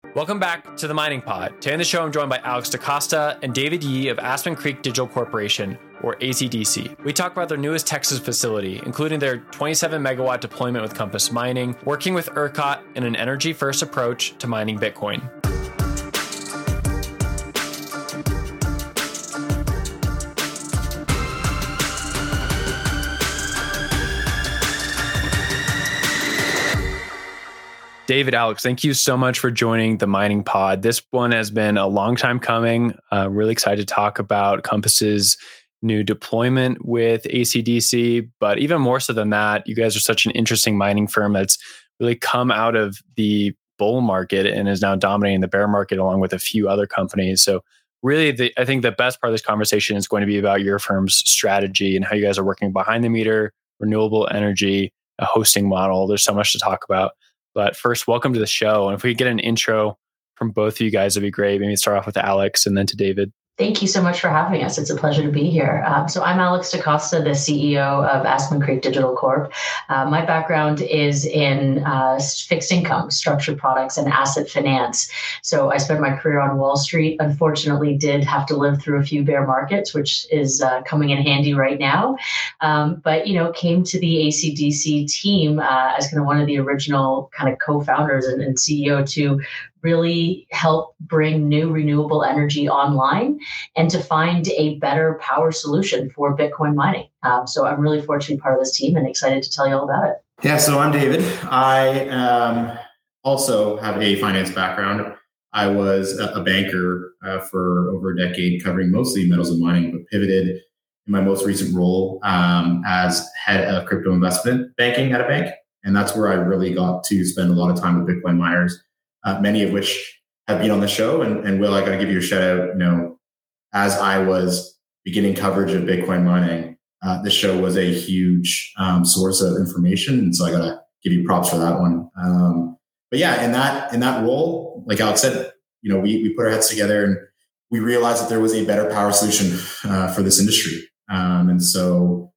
Welcome back to the Mining Pod. Today on the show, I'm joined by Alex DaCosta and David Yee of Aspen Creek Digital Corporation, or ACDC. We talk about their newest Texas facility, including their 27 megawatt deployment with Compass Mining, working with ERCOT in an energy-first approach to mining Bitcoin. David, Alex, thank you so much for joining the Mining Pod. This one has been a long time coming. Really excited to talk about Compass's new deployment with ACDC. But even more so than that, you guys are such an interesting mining firm that's really come out of the bull market and is now dominating the bear market along with a few other companies. So really, I think the best part of this conversation is going to be about your firm's strategy and how you guys are working behind the meter, renewable energy, a hosting model. There's so much to talk about. But first, welcome to the show. And if we could get an intro from both of you guys, it'd be great. Maybe start off with Alex and then to David. Thank you so much for having us. It's a pleasure to be here. So I'm Alex DaCosta, the CEO of Aspen Creek Digital Corp. My background is in fixed income, structured products, and asset finance. So I spent my career on Wall Street. Unfortunately, did have to live through a few bear markets, which is coming in handy right now. But came to the ACDC team as kind of one of the original kind of co-founders and CEO to really help bring new renewable energy online and to find a better power solution for Bitcoin mining. So I'm really fortunate to be part of this team and excited to tell you all about it. Yeah, so I'm David. I also have a finance background. I was a banker for over a decade, covering mostly metals and mining, but pivoted in my most recent role as head of crypto investment banking at a bank. And that's where I really got to spend a lot of time with Bitcoin miners. Many of which have been on the show. And Will, I got to give you a shout out. As I was beginning coverage of Bitcoin mining, the show was a huge source of information. And so I got to give you props for that one. But yeah, in that role, like Alex said, we put our heads together and we realized that there was a better power solution for this industry. And so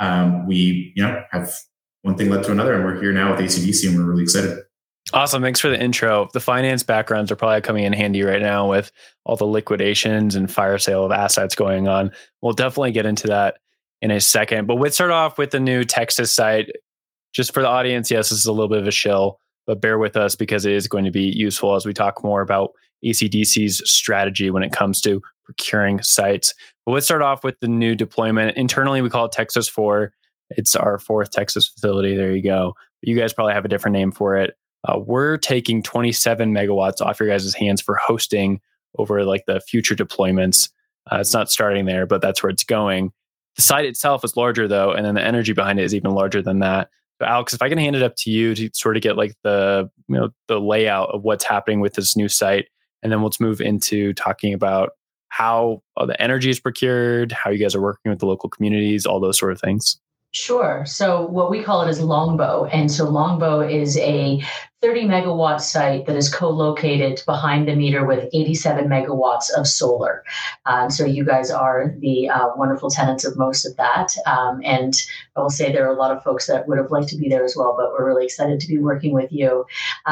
we, have one thing led to another, and we're here now with ACDC, and we're really excited. Awesome. Thanks for the intro. The finance backgrounds are probably coming in handy right now with all the liquidations and fire sale of assets going on. We'll definitely get into that in a second. But let's start off with the new Texas site. Just for the audience, yes, this is a little bit of a shill, but bear with us because it is going to be useful as we talk more about ACDC's strategy when it comes to procuring sites. But let's start off with the new deployment. Internally, we call it Texas 4. It's our fourth Texas facility. There you go. You guys probably have a different name for it. We're taking 27 megawatts off your guys' hands for hosting over like the future deployments. It's not starting there, but that's where it's going. The site itself is larger though, and then the energy behind it is even larger than that. But Alex, if I can hand it up to you to sort of get like the layout of what's happening with this new site, and then let's move into talking about how the energy is procured, how you guys are working with the local communities, all those sort of things. Sure. So what we call it is Longbow. And so Longbow is a 30 megawatt site that is co-located behind the meter with 87 megawatts of solar. So you guys are the wonderful tenants of most of that. And I will say there are a lot of folks that would have liked to be there as well, but we're really excited to be working with you.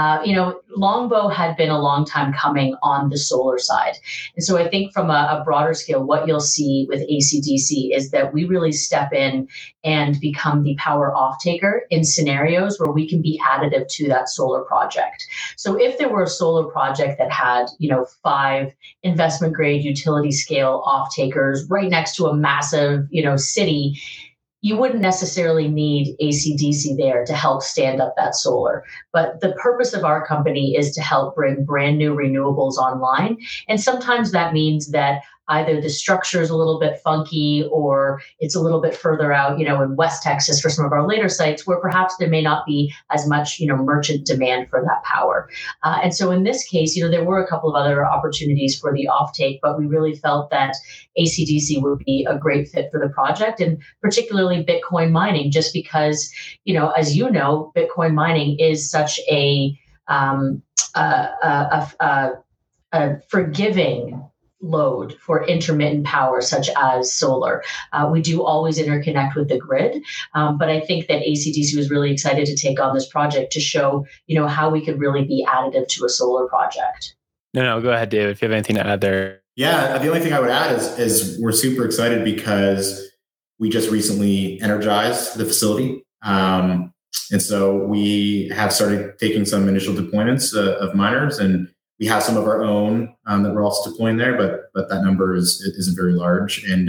Longbow had been a long time coming on the solar side. And so I think from a broader scale, what you'll see with ACDC is that we really step in and become the power off-taker in scenarios where we can be additive to that solar project. So if there were a solar project that had, 5 investment grade utility scale off-takers right next to a massive, city, you wouldn't necessarily need ACDC there to help stand up that solar. But the purpose of our company is to help bring brand new renewables online. And sometimes that means that either the structure is a little bit funky or it's a little bit further out, in West Texas for some of our later sites where perhaps there may not be as much, merchant demand for that power. And so in this case, there were a couple of other opportunities for the offtake, but we really felt that ACDC would be a great fit for the project, and particularly Bitcoin mining, just because, as Bitcoin mining is such a forgiving load for intermittent power, such as solar. We do always interconnect with the grid, but I think that ACDC was really excited to take on this project to show, how we could really be additive to a solar project. No, go ahead, David, if you have anything to add there. Yeah, the only thing I would add is we're super excited because we just recently energized the facility. And so we have started taking some initial deployments of miners, and we have some of our own that we're also deploying there, but that number isn't very large. And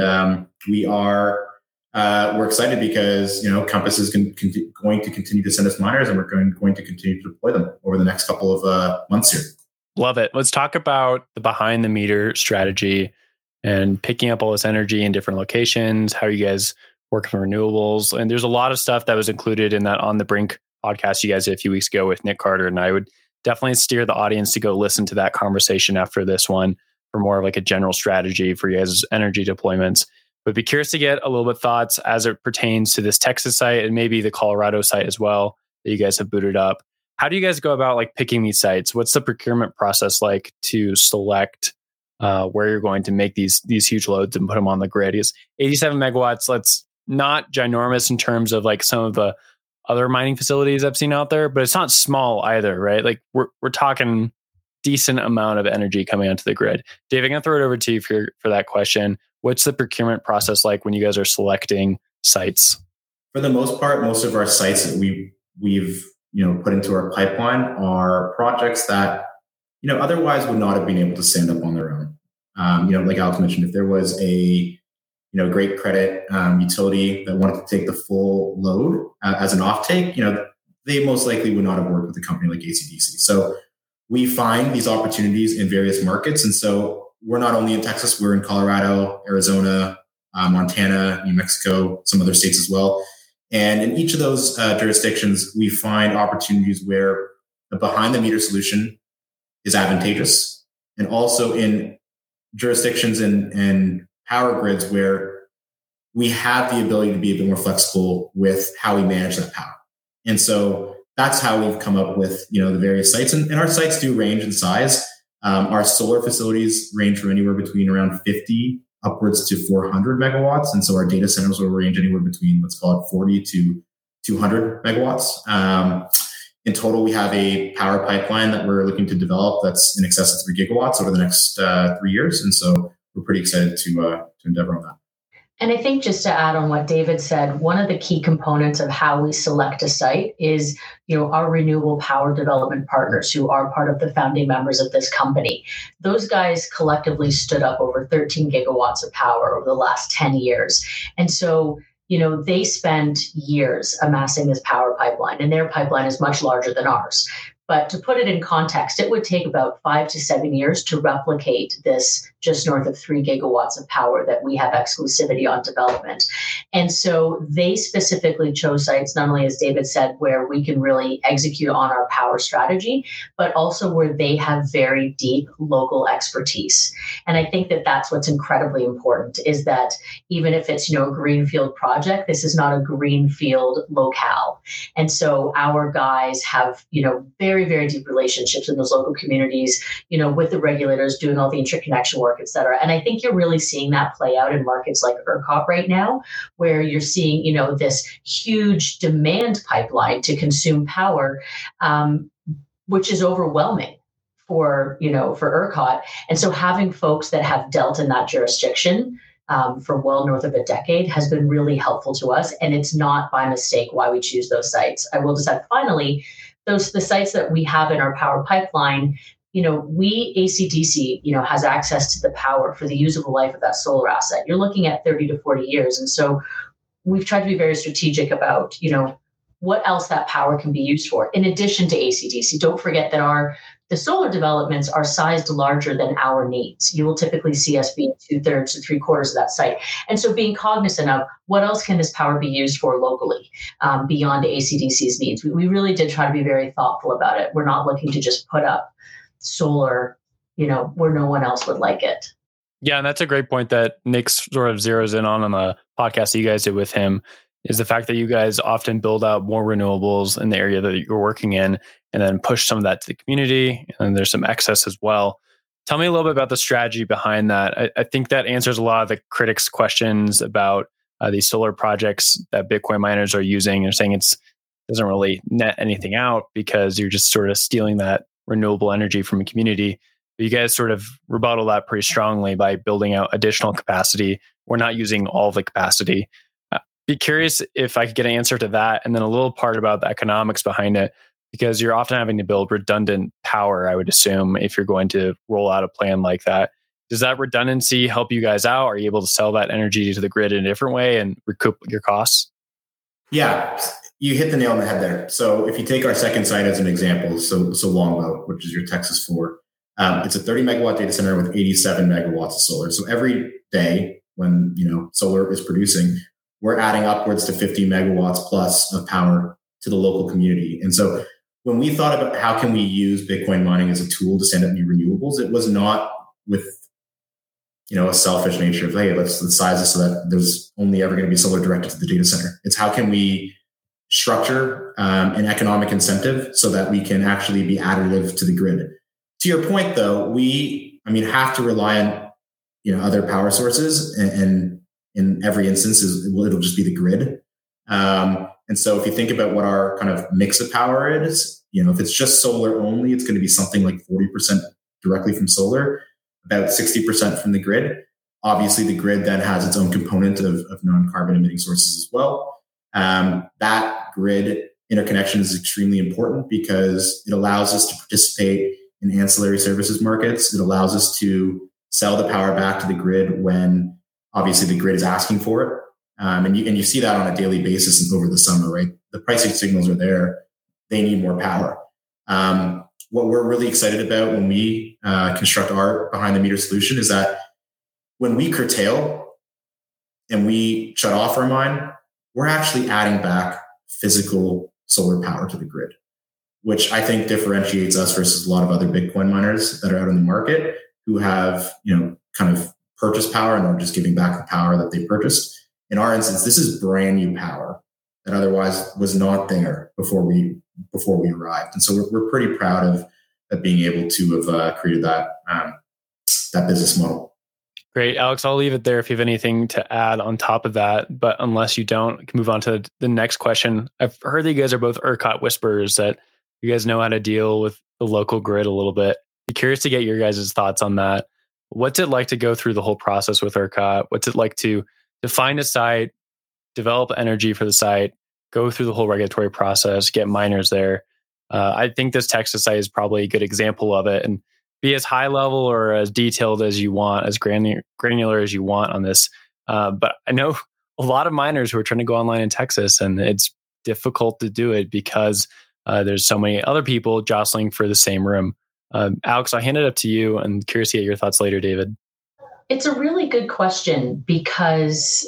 we're excited because Compass is going to continue to send us miners, and we're going to continue to deploy them over the next couple of months here. Love it. Let's talk about the behind the meter strategy and picking up all this energy in different locations. How are you guys working on renewables? And there's a lot of stuff that was included in that On the Brink podcast you guys did a few weeks ago with Nick Carter. And I would definitely steer the audience to go listen to that conversation after this one for more of like a general strategy for you guys' energy deployments. But be curious to get a little bit thoughts as it pertains to this Texas site and maybe the Colorado site as well that you guys have booted up. How do you guys go about like picking these sites? What's the procurement process like to select where you're going to make these huge loads and put them on the grid? Is 87 megawatts, that's not ginormous in terms of like some of the other mining facilities I've seen out there, but it's not small either, right? Like we're talking decent amount of energy coming onto the grid. Dave, I'm going to throw it over to you for that question. What's the procurement process like when you guys are selecting sites? For the most part, most of our sites that we've put into our pipeline are projects that otherwise would not have been able to stand up on their own. Like Alex mentioned, if there was a great credit utility that wanted to take the full load as an offtake, they most likely would not have worked with a company like ACDC. So we find these opportunities in various markets, and so we're not only in Texas, we're in Colorado, Arizona, Montana, New Mexico, some other states as well. And in each of those jurisdictions, we find opportunities where a behind the meter solution is advantageous, and also in jurisdictions and power grids where we have the ability to be a bit more flexible with how we manage that power. And so that's how we've come up with the various sites. And our sites do range in size. Our solar facilities range from anywhere between around 50 upwards to 400 megawatts. And so our data centers will range anywhere between, let's call it 40 to 200 megawatts. In total, we have a power pipeline that we're looking to develop that's in excess of 3 gigawatts over the next 3 years. And so we're pretty excited to endeavor on that. And I think just to add on what David said, one of the key components of how we select a site is, our renewable power development partners who are part of the founding members of this company. Those guys collectively stood up over 13 gigawatts of power over the last 10 years. And so, they spent years amassing this power pipeline, and their pipeline is much larger than ours. But to put it in context, it would take about 5 to 7 years to replicate this just north of 3 gigawatts of power that we have exclusivity on development. And so they specifically chose sites, not only, as David said, where we can really execute on our power strategy, but also where they have very deep local expertise. And I think that that's what's incredibly important, is that even if it's, a greenfield project, this is not a greenfield locale. And so our guys have, very, very deep relationships in those local communities, with the regulators, doing all the interconnection work, et cetera. And I think you're really seeing that play out in markets like ERCOT right now, where you're seeing, this huge demand pipeline to consume power, which is overwhelming for ERCOT. And so having folks that have dealt in that jurisdiction for well north of a decade has been really helpful to us. And it's not by mistake why we choose those sites. I will just add, finally, the sites that we have in our power pipeline, we, ACDC, has access to the power for the usable life of that solar asset. You're looking at 30 to 40 years. And so we've tried to be very strategic about, what else that power can be used for. In addition to ACDC, don't forget that the solar developments are sized larger than our needs. You will typically see us being 2/3 to 3/4 of that site. And so being cognizant of what else can this power be used for locally beyond ACDC's needs. We really did try to be very thoughtful about it. We're not looking to just put up solar, where no one else would like it. Yeah, and that's a great point that Nick sort of zeroes in on the podcast that you guys did with him, is the fact that you guys often build out more renewables in the area that you're working in and then push some of that to the community. And there's some excess as well. Tell me a little bit about the strategy behind that. I think that answers a lot of the critics' questions about these solar projects that Bitcoin miners are using. They're saying it doesn't really net anything out because you're just sort of stealing that renewable energy from a community. But you guys sort of rebuttal that pretty strongly by building out additional capacity. We're not using all the capacity. Be curious if I could get an answer to that, and then a little part about the economics behind it, because you're often having to build redundant power, I would assume, if you're going to roll out a plan like that. Does that redundancy help you guys out? Are you able to sell that energy to the grid in a different way and recoup your costs? Yeah, you hit the nail on the head there. So if you take our second site as an example, so Longbow, which is your Texas 4, it's a 30 megawatt data center with 87 megawatts of solar. So every day when solar is producing, we're adding upwards to 50 megawatts plus of power to the local community. And so when we thought about how can we use Bitcoin mining as a tool to stand up new renewables, it was not with a selfish nature of, hey, let's size this so that there's only ever going to be solar directed to the data center. It's how can we structure an economic incentive so that we can actually be additive to the grid. To your point, though, we have to rely on other power sources, and in every instance it'll just be the grid. And so if you think about what our kind of mix of power is, if it's just solar only, it's going to be something like 40% directly from solar, about 60% from the grid. Obviously, the grid then has its own component of non-carbon emitting sources as well. That grid interconnection is extremely important because it allows us to participate in ancillary services markets. It allows us to sell the power back to the grid when obviously the grid is asking for it. And you see that on a daily basis over the summer, right? The pricing signals are there. They need more power. What we're really excited about when we construct our behind the meter solution is that when we curtail and we shut off our mine, we're actually adding back physical solar power to the grid, which I think differentiates us versus a lot of other Bitcoin miners that are out in the market who have, kind of purchased power and are just giving back the power that they purchased. In our instance, this is brand new power that otherwise was not there before we arrived. And so we're pretty proud of being able to have created that business model. Great. Alex, I'll leave it there if you have anything to add on top of that. But unless you don't, we can move on to the next question. I've heard that you guys are both ERCOT whisperers, that you guys know how to deal with the local grid a little bit. Be curious to get your guys' thoughts on that. What's it like to go through the whole process with ERCOT? What's it like to find a site, develop energy for the site, go through the whole regulatory process, get miners there? I think this Texas site is probably a good example of it, and be as high level or as detailed as you want, as granular as you want on this. But I know a lot of miners who are trying to go online in Texas, and it's difficult to do it because there's so many other people jostling for the same room. Alex, I'll hand it up to you, and curious to get your thoughts later, David. It's a really good question because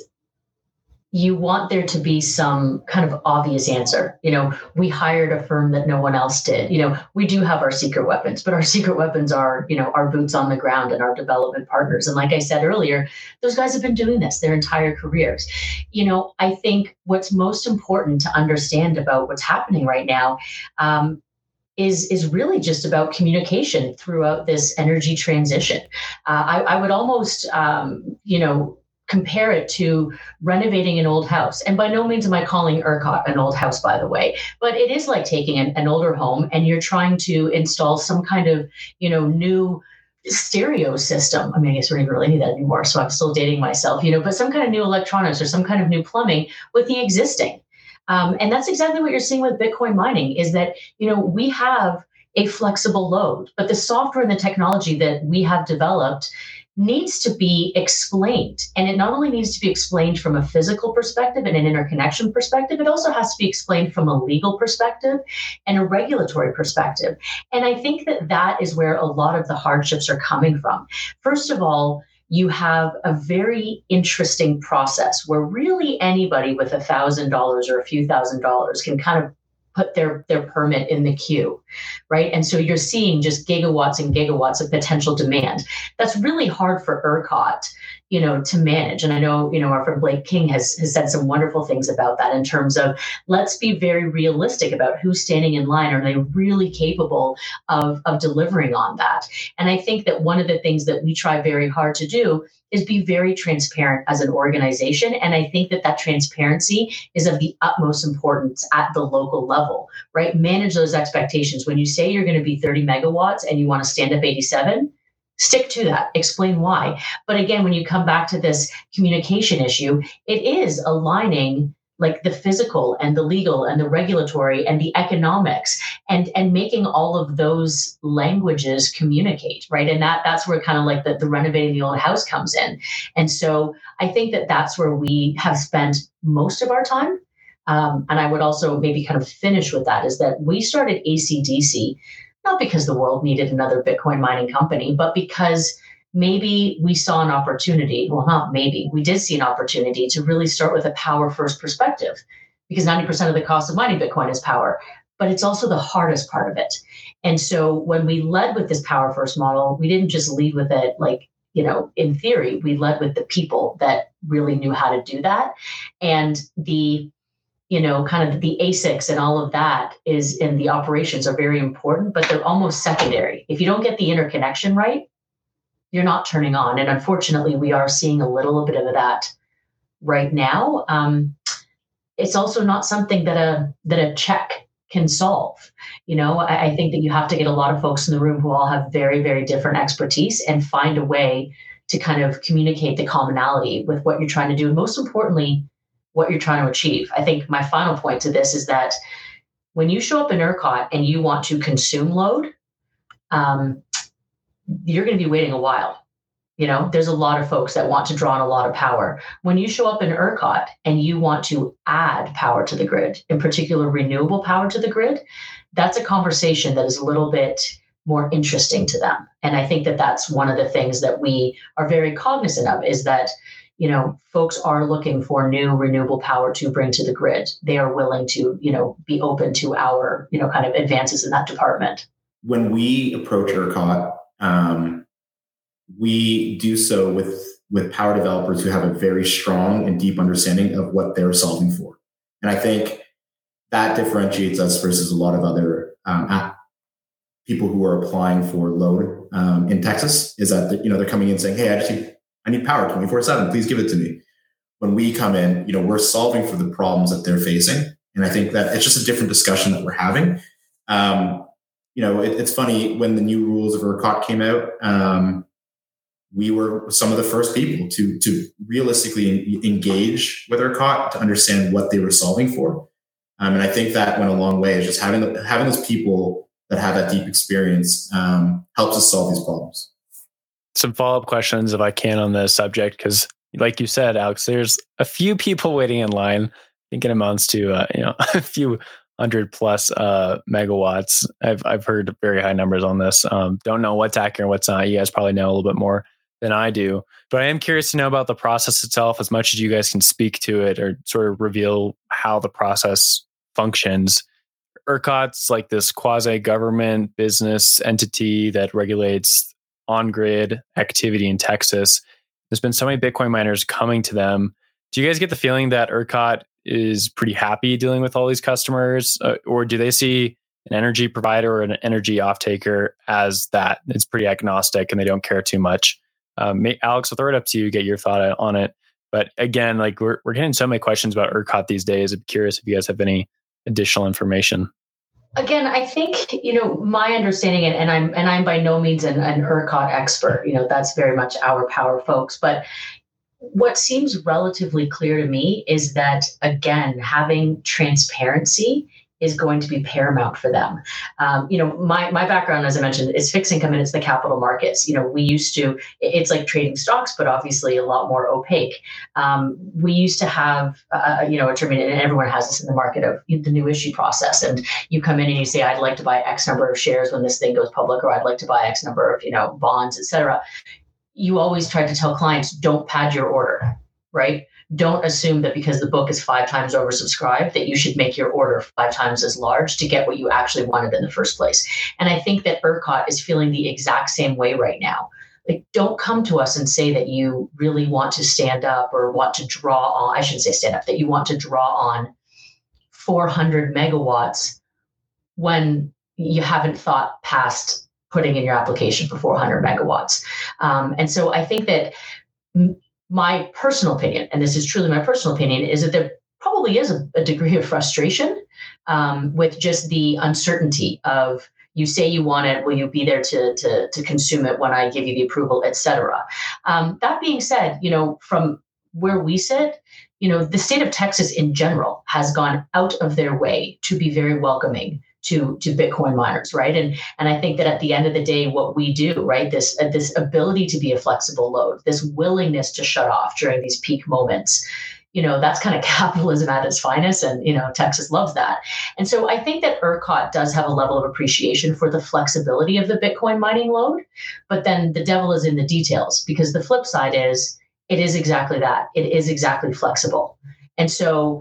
you want there to be some kind of obvious answer. We hired a firm that no one else did. We do have our secret weapons, but our secret weapons are, our boots on the ground and our development partners. And like I said earlier, those guys have been doing this their entire careers. I think what's most important to understand about what's happening right now is really just about communication throughout this energy transition. I would almost, compare it to renovating an old house. And by no means am I calling ERCOT an old house, by the way, but it is like taking an older home and you're trying to install some kind of, new stereo system. I guess we don't even really need that anymore, so I'm still dating myself, but some kind of new electronics or some kind of new plumbing with the existing. And that's exactly what you're seeing with Bitcoin mining is that, we have a flexible load, but the software and the technology that we have developed needs to be explained. And it not only needs to be explained from a physical perspective and an interconnection perspective, it also has to be explained from a legal perspective and a regulatory perspective. And I think that is where a lot of the hardships are coming from. First of all, you have a very interesting process where really anybody with $1,000 or a few $1,000s can kind of put their permit in the queue, right? And so you're seeing just gigawatts and gigawatts of potential demand. That's really hard for ERCOT, to manage. And I know, our friend Blake King has said some wonderful things about that in terms of let's be very realistic about who's standing in line. Are they really capable of delivering on that? And I think that one of the things that we try very hard to do is be very transparent as an organization. And I think that transparency is of the utmost importance at the local level, right? Manage those expectations. When you say you're going to be 30 megawatts and you want to stand up 87, stick to that, explain why. But again, when you come back to this communication issue, it is aligning like the physical and the legal and the regulatory and the economics and making all of those languages communicate, right? And that's where kind of like the renovating the old house comes in. And so I think that's where we have spent most of our time. And I would also maybe kind of finish with that is that we started AC/DC, not because the world needed another Bitcoin mining company, but because maybe we saw an opportunity. Well, not maybe, we did see an opportunity to really start with a power first perspective, because 90% of the cost of mining Bitcoin is power, but it's also the hardest part of it. And so when we led with this power first model, we didn't just lead with it like, in theory, we led with the people that really knew how to do that. And the kind of the ASICs and all of that is in the operations are very important, but they're almost secondary. If you don't get the interconnection right, you're not turning on. And unfortunately, we are seeing a little bit of that right now. It's also not something that a check can solve. I think that you have to get a lot of folks in the room who all have very, very different expertise and find a way to kind of communicate the commonality with what you're trying to do. And most importantly, what you're trying to achieve. I think my final point to this is that when you show up in ERCOT and you want to consume load, you're going to be waiting a while. There's a lot of folks that want to draw on a lot of power. When you show up in ERCOT and you want to add power to the grid, in particular renewable power to the grid, that's a conversation that is a little bit more interesting to them. And I think that's one of the things that we are very cognizant of is that, folks are looking for new renewable power to bring to the grid. They are willing to, be open to our, kind of advances in that department. When we approach ERCOT, we do so with power developers who have a very strong and deep understanding of what they're solving for. And I think that differentiates us versus a lot of other people who are applying for load in Texas is that, they're coming in saying, hey, I need power 24/7. Please give it to me. When we come in, we're solving for the problems that they're facing. And I think that it's just a different discussion that we're having. It's funny when the new rules of ERCOT came out, we were some of the first people to realistically engage with ERCOT to understand what they were solving for. And I think that went a long way. It's just having those people that have that deep experience helps us solve these problems. Some follow-up questions, if I can, on this subject, because like you said, Alex, there's a few people waiting in line. I think it amounts to a few 100 plus megawatts. I've heard very high numbers on this. Don't know what's accurate and what's not. You guys probably know a little bit more than I do. But I am curious to know about the process itself, as much as you guys can speak to it or sort of reveal how the process functions. ERCOT's like this quasi-government business entity that regulates on-grid activity in Texas. There's been so many Bitcoin miners coming to them. Do you guys get the feeling that ERCOT is pretty happy dealing with all these customers, or do they see an energy provider or an energy off-taker as that it's pretty agnostic and they don't care too much? Alex, I'll throw it up to you, get your thought on it. But again, like we're getting so many questions about ERCOT these days. I'm curious if you guys have any additional information. Again, I think, my understanding, and I'm by no means an ERCOT expert, that's very much our power folks. But what seems relatively clear to me is that, again, having transparency is going to be paramount for them. My background, as I mentioned, is fixed income and it's the capital markets. We used to, it's like trading stocks, but obviously a lot more opaque. We used to have, a term, and everyone has this in the market of the new issue process. And you come in and you say, I'd like to buy X number of shares when this thing goes public, or I'd like to buy X number of, bonds, et cetera. You always try to tell clients, don't pad your order, right? don't assume that because the book is 5 times oversubscribed that you should make your order 5 times as large to get what you actually wanted in the first place. And I think that ERCOT is feeling the exact same way right now. Like, don't come to us and say that you really want to stand up or want to draw on, I shouldn't say stand up, that you want to draw on 400 megawatts when you haven't thought past putting in your application for 400 megawatts. And so I think that my personal opinion, and this is truly my personal opinion, is that there probably is a degree of frustration with just the uncertainty of, you say you want it, will you be there to consume it when I give you the approval, et cetera. That being said, from where we sit, the state of Texas in general has gone out of their way to be very welcoming to Bitcoin miners, right? And I think that at the end of the day, what we do, right, this ability to be a flexible load, this willingness to shut off during these peak moments, that's kind of capitalism at its finest. And, Texas loves that. And so I think that ERCOT does have a level of appreciation for the flexibility of the Bitcoin mining load. But then the devil is in the details, because the flip side is it is exactly that. It is exactly flexible. And so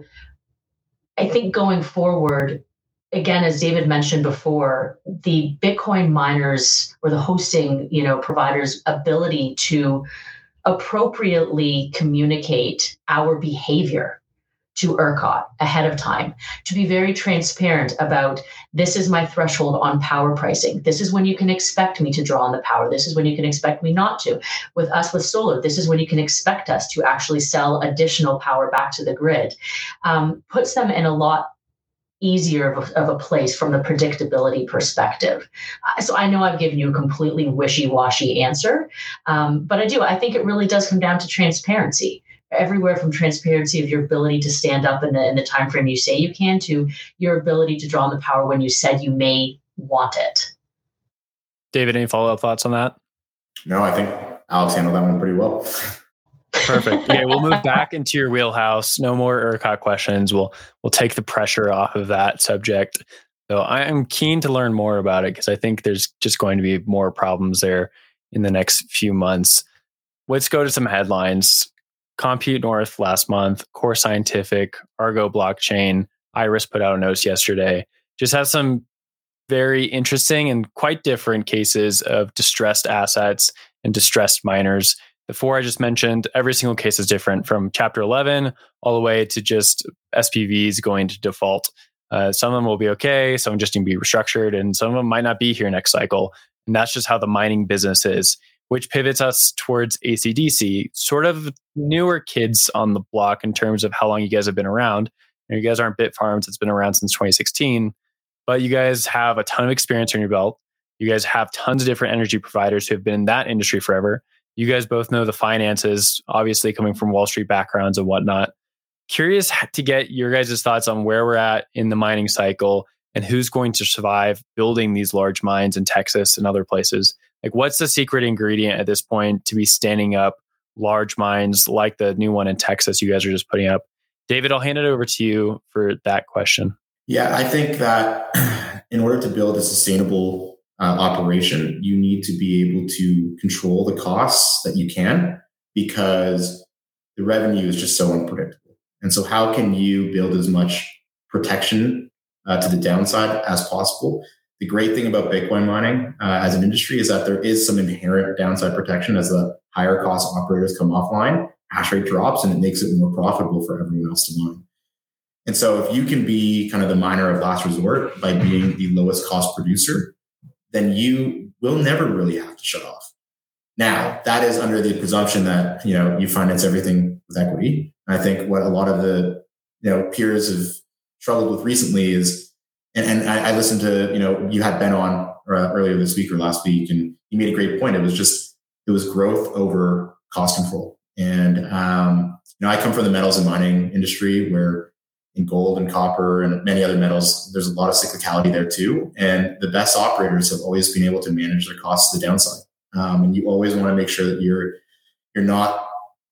I think going forward, again, as David mentioned before, the Bitcoin miners or the hosting, providers' ability to appropriately communicate our behavior to ERCOT ahead of time, to be very transparent about, this is my threshold on power pricing. This is when you can expect me to draw on the power. This is when you can expect me not to. With us, with solar, this is when you can expect us to actually sell additional power back to the grid. Puts them in a lot easier of a place from the predictability perspective. So I know I've given you a completely wishy-washy answer, but I think it really does come down to transparency. Everywhere from transparency of your ability to stand up in the time frame you say you can, to your ability to draw on the power when you said you may want it. David, any follow-up thoughts on that? No, I think Alex handled that one pretty well. Perfect. Okay, we'll move back into your wheelhouse. No more ERCOT questions. We'll take the pressure off of that subject. So I am keen to learn more about it, because I think there's just going to be more problems there in the next few months. Let's go to some headlines. Compute North last month, Core Scientific, Argo Blockchain, Iris put out a notice yesterday. Just have some very interesting and quite different cases of distressed assets and distressed miners. The 4 I just mentioned, every single case is different, from Chapter 11 all the way to just SPVs going to default. Some of them will be okay, some just need to be restructured, and some of them might not be here next cycle. And that's just how the mining business is, which pivots us towards AC/DC, sort of newer kids on the block in terms of how long you guys have been around. You guys aren't Bitfarms, it's been around since 2016, but you guys have a ton of experience on your belt. You guys have tons of different energy providers who have been in that industry forever. You guys both know the finances, obviously coming from Wall Street backgrounds and whatnot. Curious to get your guys' thoughts on where we're at in the mining cycle and who's going to survive building these large mines in Texas and other places. Like, what's the secret ingredient at this point to be standing up large mines like the new one in Texas you guys are just putting up? David, I'll hand it over to you for that question. Yeah, I think that in order to build a sustainable operation, you need to be able to control the costs that you can, because the revenue is just so unpredictable. And so how can you build as much protection to the downside as possible? The great thing about Bitcoin mining as an industry is that there is some inherent downside protection. As the higher cost operators come offline, hash rate drops and it makes it more profitable for everyone else to mine. And so if you can be kind of the miner of last resort by being the lowest cost producer, then you will never really have to shut off. Now, that is under the presumption that, you finance everything with equity. And I think what a lot of the, peers have struggled with recently is, and I listened to, you had Ben on earlier this week or last week, and he made a great point. It was growth over cost control. And, I come from the metals and mining industry, where in gold and copper and many other metals, there's a lot of cyclicality there too. And the best operators have always been able to manage their costs to the downside. And you always want to make sure that you're not,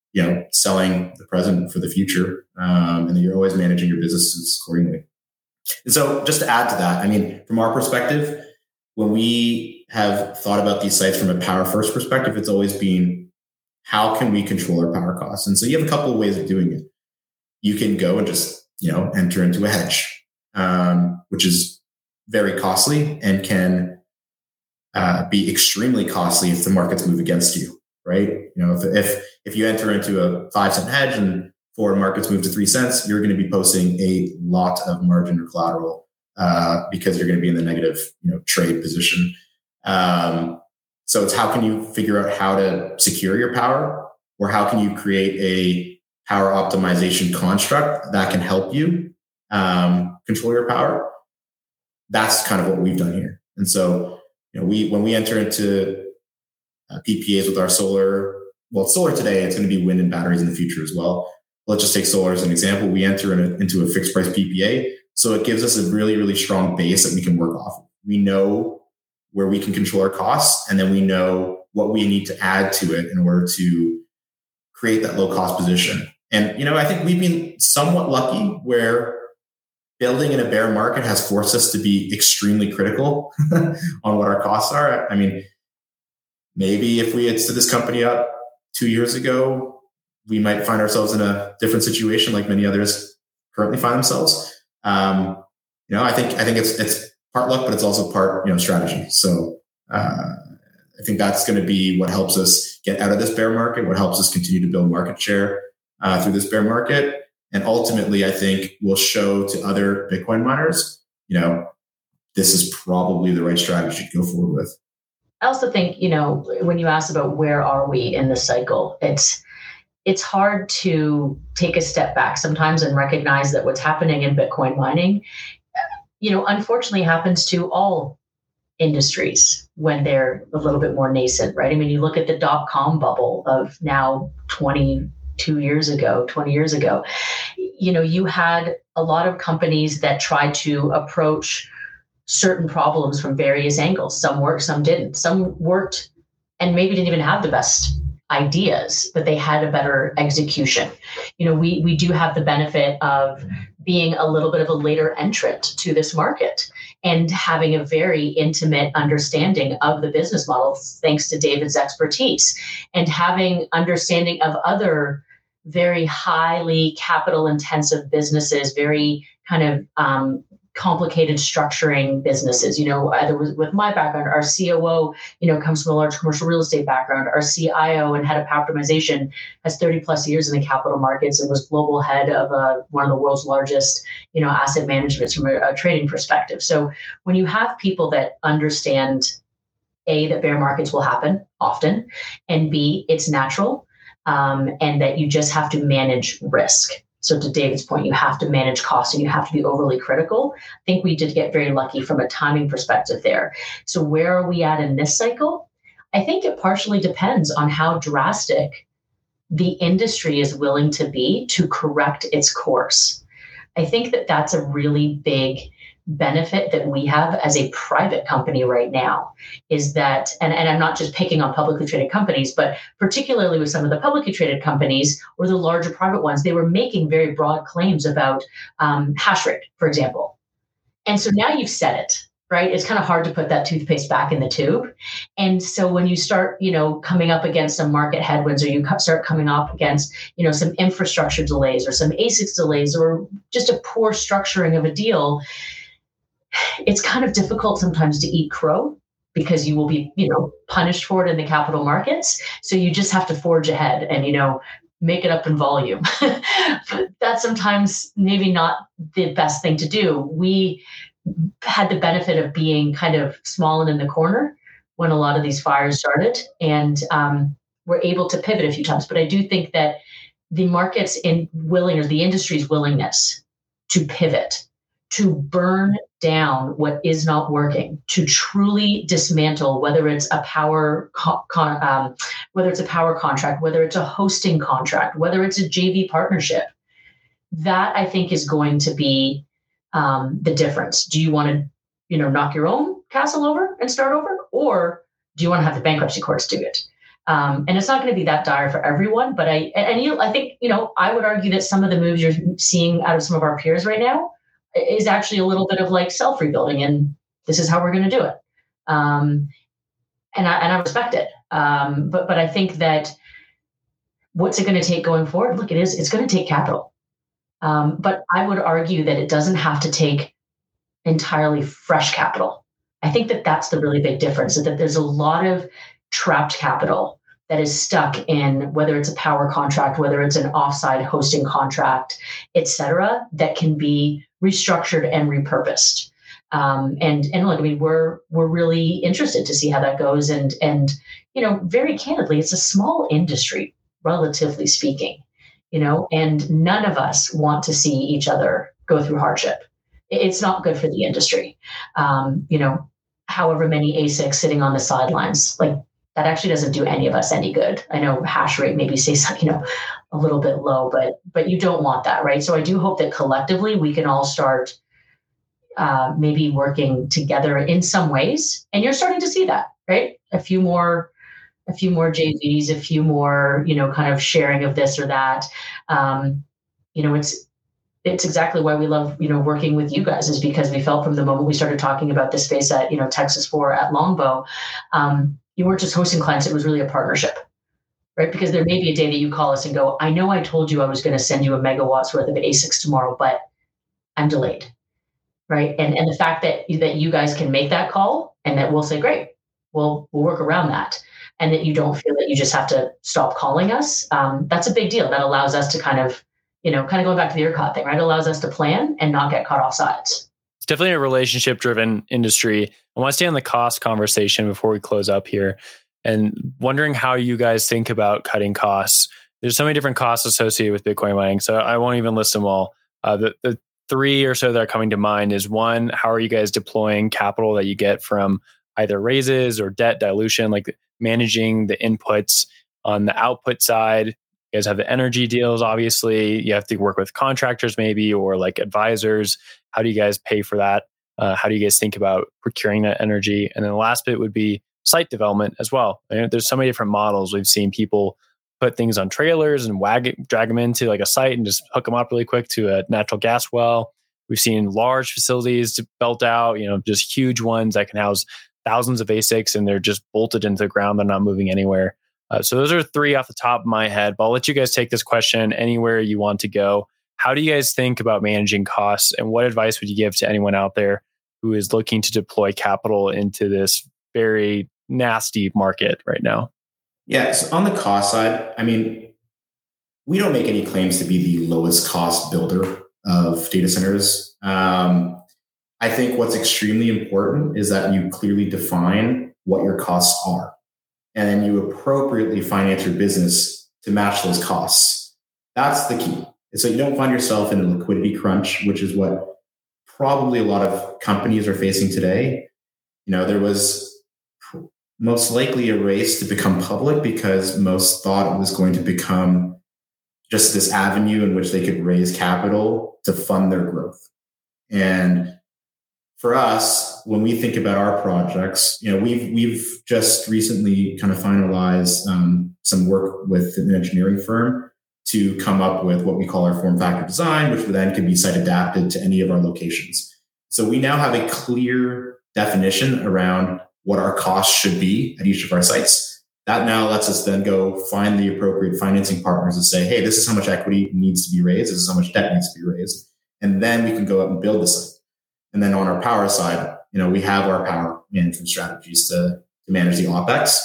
selling the present for the future, and that you're always managing your businesses accordingly. And so just to add to that, from our perspective, when we have thought about these sites from a power first perspective, it's always been how can we control our power costs? And so you have a couple of ways of doing it. You can go and just, enter into a hedge, which is very costly and can be extremely costly if the markets move against you, right? If you enter into a 5-cent hedge and forward markets move to 3 cents, you're going to be posting a lot of margin or collateral because you're going to be in the negative, trade position. So it's how can you figure out how to secure your power, or how can you create a power optimization construct that can help you control your power? That's kind of what we've done here. And so, when we enter into PPAs with our solar, solar today, it's going to be wind and batteries in the future as well. Let's just take solar as an example. We enter into a fixed price PPA. So it gives us a really, really strong base that we can work off of. We know where we can control our costs, and then we know what we need to add to it in order to create that low cost position. And, I think we've been somewhat lucky where building in a bear market has forced us to be extremely critical on what our costs are. I mean, maybe if we had stood this company up 2 years ago, we might find ourselves in a different situation like many others currently find themselves. I think it's part luck, but it's also part, strategy. So I think that's going to be what helps us get out of this bear market, what helps us continue to build market share through this bear market. And ultimately, I think we'll show to other Bitcoin miners, this is probably the right strategy to go forward with. I also think, when you ask about where are we in the cycle, it's hard to take a step back sometimes and recognize that what's happening in Bitcoin mining, unfortunately happens to all industries when they're a little bit more nascent, right? I mean, you look at the .com bubble of now 20 years ago, you had a lot of companies that tried to approach certain problems from various angles. Some worked, some didn't. Some worked and maybe didn't even have the best ideas, but they had a better execution. We do have the benefit of being a little bit of a later entrant to this market and having a very intimate understanding of the business model, thanks to David's expertise, and having understanding of other very highly capital intensive businesses, very kind of complicated structuring businesses. Either with my background, our COO, comes from a large commercial real estate background. Our CIO and head of power optimization has 30 plus years in the capital markets and was global head of one of the world's largest, asset managements from a trading perspective. So when you have people that understand, A, that bear markets will happen often, and B, it's natural, and that you just have to manage risk. So to David's point, you have to manage costs and you have to be overly critical. I think we did get very lucky from a timing perspective there. So where are we at in this cycle? I think it partially depends on how drastic the industry is willing to be to correct its course. I think that that's a really big benefit that we have as a private company right now is that, and I'm not just picking on publicly traded companies, but particularly with some of the publicly traded companies or the larger private ones, they were making very broad claims about hash rate, for example. And so now you've said it, right? It's kind of hard to put that toothpaste back in the tube. And so when you start, coming up against some market headwinds, or you start coming up against, some infrastructure delays or some ASICs delays, or just a poor structuring of a deal, it's kind of difficult sometimes to eat crow because you will be, punished for it in the capital markets. So you just have to forge ahead and, make it up in volume. That's sometimes maybe not the best thing to do. We had the benefit of being kind of small and in the corner when a lot of these fires started, and we're able to pivot a few times. But I do think that the market's the industry's willingness to pivot, to burn down what is not working, to truly dismantle, whether it's a power whether it's a power contract, whether it's a hosting contract, whether it's a JV partnership. That I think is going to be the difference. Do you want to, knock your own castle over and start over, or do you want to have the bankruptcy courts do it? And it's not going to be that dire for everyone, but I think, I would argue that some of the moves you're seeing out of some of our peers right now is actually a little bit of like self-rebuilding, and this is how we're going to do it. And I respect it. But I think that what's it going to take going forward? Look, it's going to take capital. But I would argue that it doesn't have to take entirely fresh capital. I think that that's the really big difference, is that there's a lot of trapped capital that is stuck in, whether it's a power contract, whether it's an offsite hosting contract, et cetera, that can be restructured and repurposed. And look, I mean, we're really interested to see how that goes. And very candidly, it's a small industry, relatively speaking, and none of us want to see each other go through hardship. It's not good for the industry. However many ASICs sitting on the sidelines, like that actually doesn't do any of us any good. I know hash rate maybe stays, a little bit low, but you don't want that, right? So I do hope that collectively we can all start maybe working together in some ways. And you're starting to see that, right? A few more JVs, a few more, kind of sharing of this or that. It's exactly why we love, working with you guys, is because we felt from the moment we started talking about this space at, Texas 4 at Longbow, you weren't just hosting clients, it was really a partnership, right? Because there may be a day that you call us and go, I know I told you I was going to send you a megawatt's worth of ASICs tomorrow, but I'm delayed, right? And the fact that you guys can make that call, and that we'll say, great, we'll work around that. And that you don't feel that you just have to stop calling us. That's a big deal. That allows us to kind of going back to the ERCOT thing, right? It allows us to plan and not get caught off sides. It's definitely a relationship driven industry. I want to stay on the cost conversation before we close up here, and wondering how you guys think about cutting costs. There's so many different costs associated with Bitcoin mining, so I won't even list them all. The three or so that are coming to mind is, one, how are you guys deploying capital that you get from either raises or debt dilution, like managing the inputs on the output side? You guys have the energy deals, obviously. You have to work with contractors maybe, or like advisors. How do you guys pay for that? How do you guys think about procuring that energy? And then the last bit would be site development as well. There's so many different models. We've seen people put things on trailers and drag them into like a site and just hook them up really quick to a natural gas well. We've seen large facilities built out, just huge ones that can house thousands of ASICs, and they're just bolted into the ground. They're not moving anywhere. So those are three off the top of my head, but I'll let you guys take this question anywhere you want to go. How do you guys think about managing costs, and what advice would you give to anyone out there who is looking to deploy capital into this very nasty market right now? Yeah, so on the cost side, I mean, we don't make any claims to be the lowest cost builder of data centers. I think what's extremely important is that you clearly define what your costs are, and then you appropriately finance your business to match those costs. That's the key. And so you don't find yourself in a liquidity crunch, which is what probably a lot of companies are facing today. There was most likely a race to become public because most thought it was going to become just this avenue in which they could raise capital to fund their growth. And for us, when we think about our projects, we've just recently kind of finalized some work with an engineering firm to come up with what we call our form factor design, which then can be site adapted to any of our locations. So we now have a clear definition around what our costs should be at each of our sites. That now lets us then go find the appropriate financing partners and say, hey, this is how much equity needs to be raised. This is how much debt needs to be raised. And then we can go out and build the site. And then on our power side, we have our power management strategies to manage the OpEx.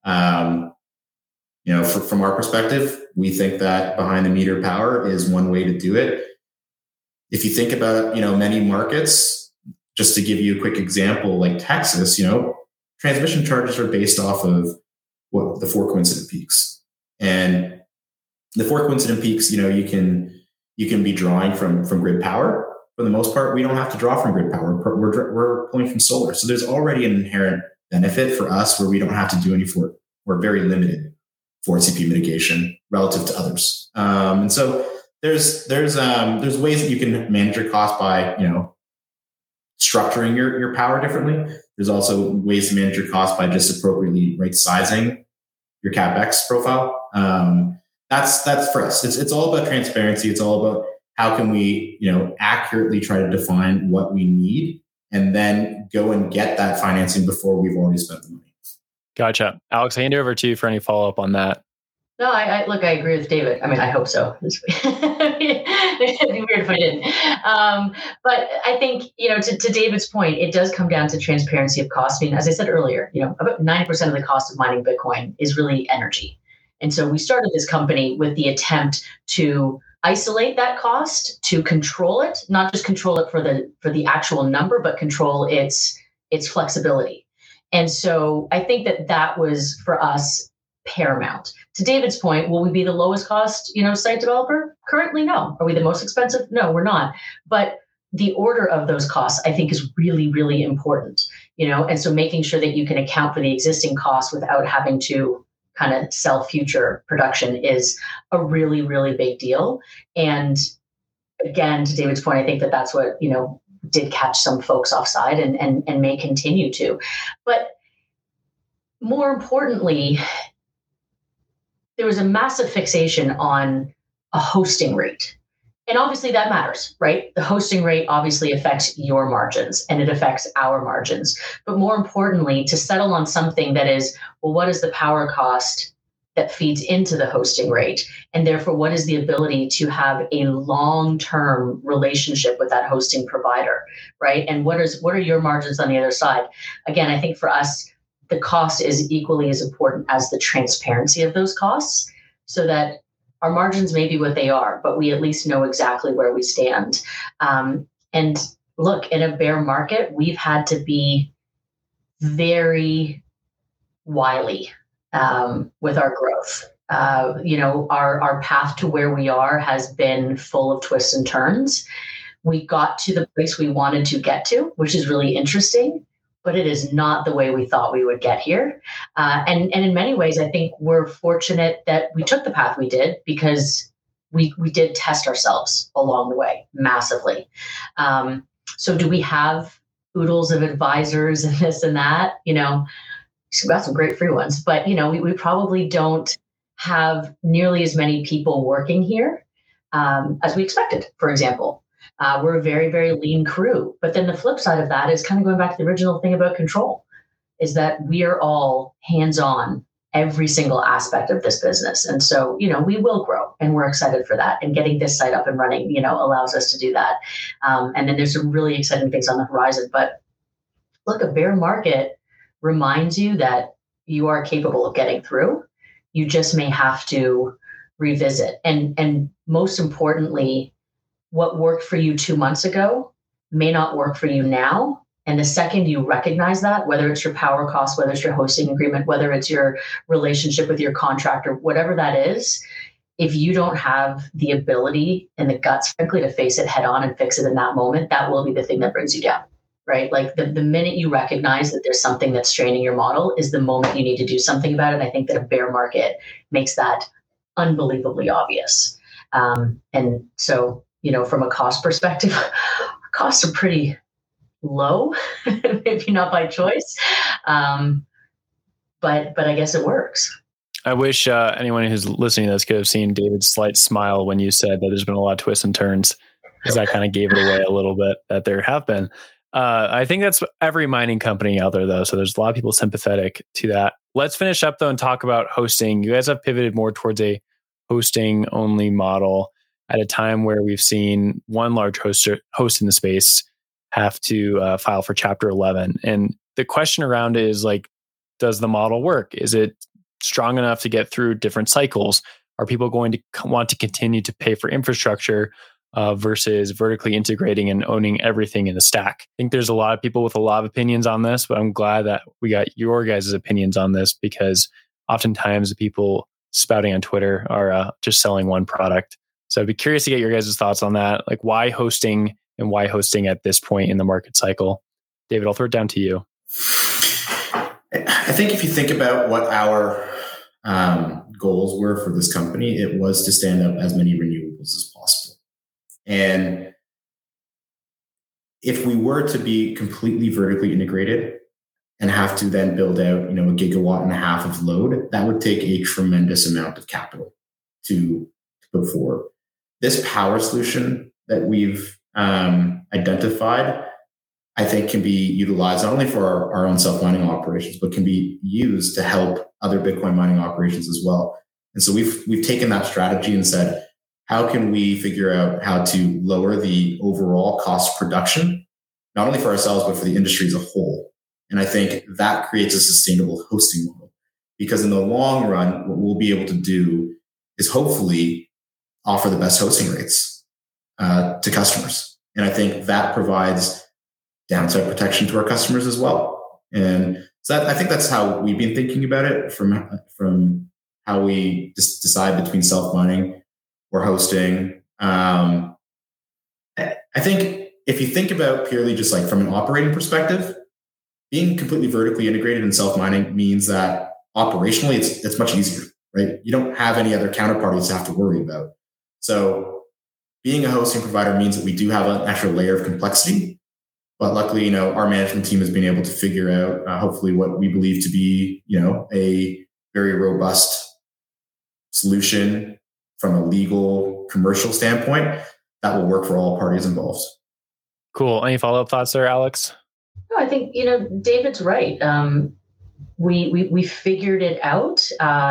From our perspective, we think that behind the meter power is one way to do it. If you think about, many markets, just to give you a quick example, like Texas, transmission charges are based off of the 4 coincident peaks. And the 4 coincident peaks, you can be drawing from grid power. For the most part, we don't have to draw from grid power. We're pulling from solar. So there's already an inherent benefit for us where we don't have to do any for it. We're very limited for CP mitigation relative to others. And so there's ways that you can manage your cost by, structuring your power differently. There's also ways to manage your cost by just appropriately right sizing your CapEx profile. That's for us. It's all about transparency. It's all about how can we, accurately try to define what we need and then go and get that financing before we've already spent the money. Gotcha. Alex, I hand it over to you for any follow-up on that. No, look, I agree with David. I mean, I hope so. It'd be weird if I didn't. But I think, to David's point, it does come down to transparency of cost. I mean, as I said earlier, about 90% of the cost of mining Bitcoin is really energy. And so we started this company with the attempt to isolate that cost, to control it, not just control it for the actual number, but control its flexibility. And so I think that was for us paramount. To David's point, will we be the lowest cost, site developer? Currently, no. Are we the most expensive? No, we're not. But the order of those costs, I think, is really, really important, and so making sure that you can account for the existing costs without having to kind of sell future production is a really, really big deal. And again, to David's point, I think that's what, did catch some folks offside and may continue to. But more importantly, there was a massive fixation on a hosting rate. And obviously that matters, right? The hosting rate obviously affects your margins and it affects our margins. But more importantly, to settle on something that is, well, what is the power cost that feeds into the hosting rate? And therefore, what is the ability to have a long-term relationship with that hosting provider, right? And what are your margins on the other side? Again, I think for us, the cost is equally as important as the transparency of those costs, so that our margins may be what they are, but we at least know exactly where we stand. And look, in a bear market, we've had to be very wily with our growth. Our path to where we are has been full of twists and turns. We got to the place we wanted to get to, which is really interesting, but it is not the way we thought we would get here. And in many ways, I think we're fortunate that we took the path we did, because we did test ourselves along the way massively. So do we have oodles of advisors and this and that? We've got some great free ones, but we probably don't have nearly as many people working here as we expected, for example. We're a very, very lean crew. But then the flip side of that is kind of going back to the original thing about control, is that we are all hands-on every single aspect of this business. And so, we will grow, and we're excited for that. And getting this site up and running, allows us to do that. And then there's some really exciting things on the horizon. But look, a bear market reminds you that you are capable of getting through. You just may have to revisit. And most importantly, what worked for you 2 months ago may not work for you now. And the second you recognize that, whether it's your power cost, whether it's your hosting agreement, whether it's your relationship with your contractor, whatever that is, if you don't have the ability and the guts, frankly, to face it head on and fix it in that moment, that will be the thing that brings you down, right? Like the minute you recognize that there's something that's straining your model is the moment you need to do something about it. And I think that a bear market makes that unbelievably obvious. And so, from a cost perspective, our costs are pretty low, maybe not by choice. But I guess it works. I wish anyone who's listening to this could have seen David's slight smile when you said that there's been a lot of twists and turns, because that kind of gave it away a little bit that there have been. I think that's every mining company out there, though. So there's a lot of people sympathetic to that. Let's finish up, though, and talk about hosting. You guys have pivoted more towards a hosting only model at a time where we've seen one large host in the space have to file for Chapter 11. And the question around it is, does the model work? Is it strong enough to get through different cycles? Are people going to want to continue to pay for infrastructure versus vertically integrating and owning everything in the stack? I think there's a lot of people with a lot of opinions on this, but I'm glad that we got your guys' opinions on this, because oftentimes the people spouting on Twitter are just selling one product. So I'd be curious to get your guys' thoughts on that. Why hosting, and why hosting at this point in the market cycle? David, I'll throw it down to you. I think if you think about what our goals were for this company, it was to stand up as many renewables as possible. And if we were to be completely vertically integrated and have to then build out, 1.5 gigawatts of load, that would take a tremendous amount of capital to put forward. This power solution that we've identified, I think, can be utilized not only for our own self-mining operations, but can be used to help other Bitcoin mining operations as well. And so we've taken that strategy and said, how can we figure out how to lower the overall cost of production, not only for ourselves, but for the industry as a whole? And I think that creates a sustainable hosting model, because in the long run, what we'll be able to do is hopefully offer the best hosting rates to customers. And I think that provides downside protection to our customers as well. And so I think that's how we've been thinking about it, from how we just decide between self-mining or hosting. I think if you think about purely just like from an operating perspective, being completely vertically integrated in self-mining means that operationally it's much easier, right? You don't have any other counterparties to have to worry about. So being a hosting provider means that we do have an extra layer of complexity. But luckily, our management team has been able to figure out, hopefully, what we believe to be, a very robust solution from a legal, commercial standpoint that will work for all parties involved. Cool. Any follow-up thoughts there, Alex? No, I think, David's right. We figured it out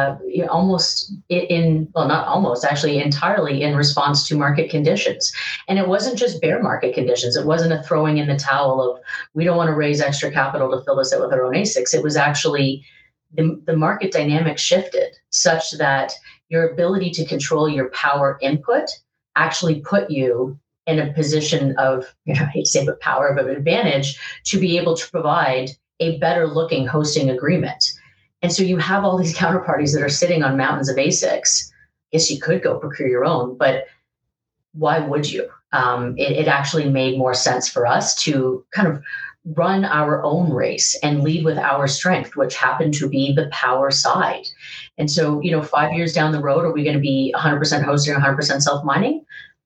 entirely in response to market conditions. And it wasn't just bear market conditions. It wasn't a throwing in the towel of, we don't want to raise extra capital to fill this out with our own ASICs. It was actually the market dynamic shifted such that your ability to control your power input actually put you in a position of, I hate to say, but power, but advantage to be able to provide a better looking hosting agreement. And so you have all these counterparties that are sitting on mountains of ASICs. Yes, you could go procure your own, but why would you? It actually made more sense for us to kind of run our own race and lead with our strength, which happened to be the power side. And so, 5 years down the road, are we going to be 100% hosting, 100% self-mining?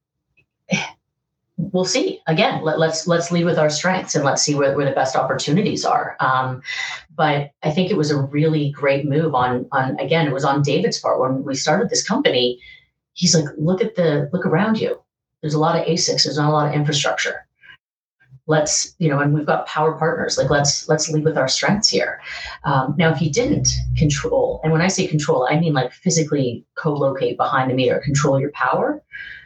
We'll see. Again, let's lead with our strengths and let's see where the best opportunities are. But I think it was a really great move on again, it was on David's part. When we started this company, he's like, look around you. There's a lot of ASICs. There's not a lot of infrastructure. Let's, and we've got power partners. Like let's lead with our strengths here. Now, if you didn't control, and when I say control, I mean like physically co-locate behind the meter, control your power.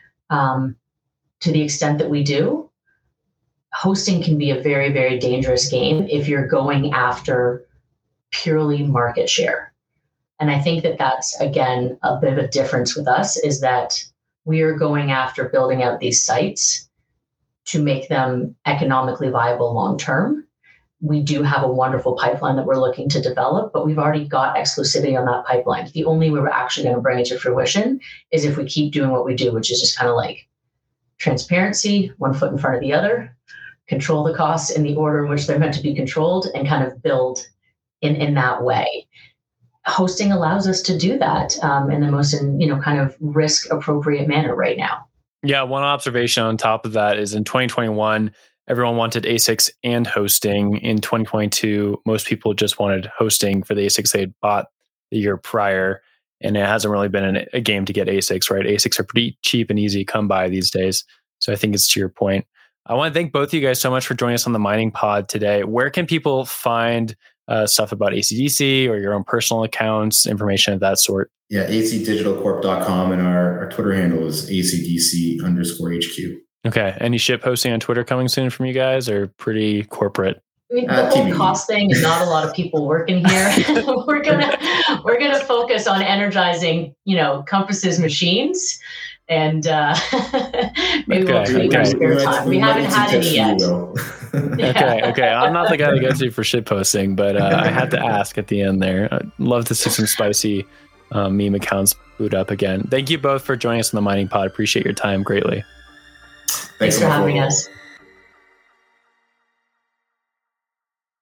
To the extent that we do, hosting can be a very, very dangerous game if you're going after purely market share. And I think that that's, again, a bit of a difference with us, is that we are going after building out these sites to make them economically viable long-term. We do have a wonderful pipeline that we're looking to develop, but we've already got exclusivity on that pipeline. The only way we're actually going to bring it to fruition is if we keep doing what we do, which is just kind of like transparency, one foot in front of the other, control the costs in the order in which they're meant to be controlled, and kind of build in that way. Hosting allows us to do that in the most, kind of risk appropriate manner right now. Yeah. One observation on top of that is in 2021, everyone wanted ASICs and hosting. In 2022, most people just wanted hosting for the ASICs they had bought the year prior. And it hasn't really been a game to get ASICs, right? ASICs are pretty cheap and easy to come by these days. So I think it's to your point. I want to thank both of you guys so much for joining us on the Mining Pod today. Where can people find stuff about ACDC or your own personal accounts, information of that sort? Yeah, acdigitalcorp.com, and our Twitter handle is ACDC_HQ. Okay. Any ship posting on Twitter coming soon from you guys, or pretty corporate? I mean, the whole cost thing is not a lot of people working here. We're gonna focus on energizing, Compass's machines, and maybe we'll take our spare time. We haven't had any yet. Okay. I'm not the guy to go to for shit posting, but I had to ask at the end there. I'd love to see some spicy meme accounts boot up again. Thank you both for joining us on the Mining Pod. Appreciate your time greatly. Thanks for having us.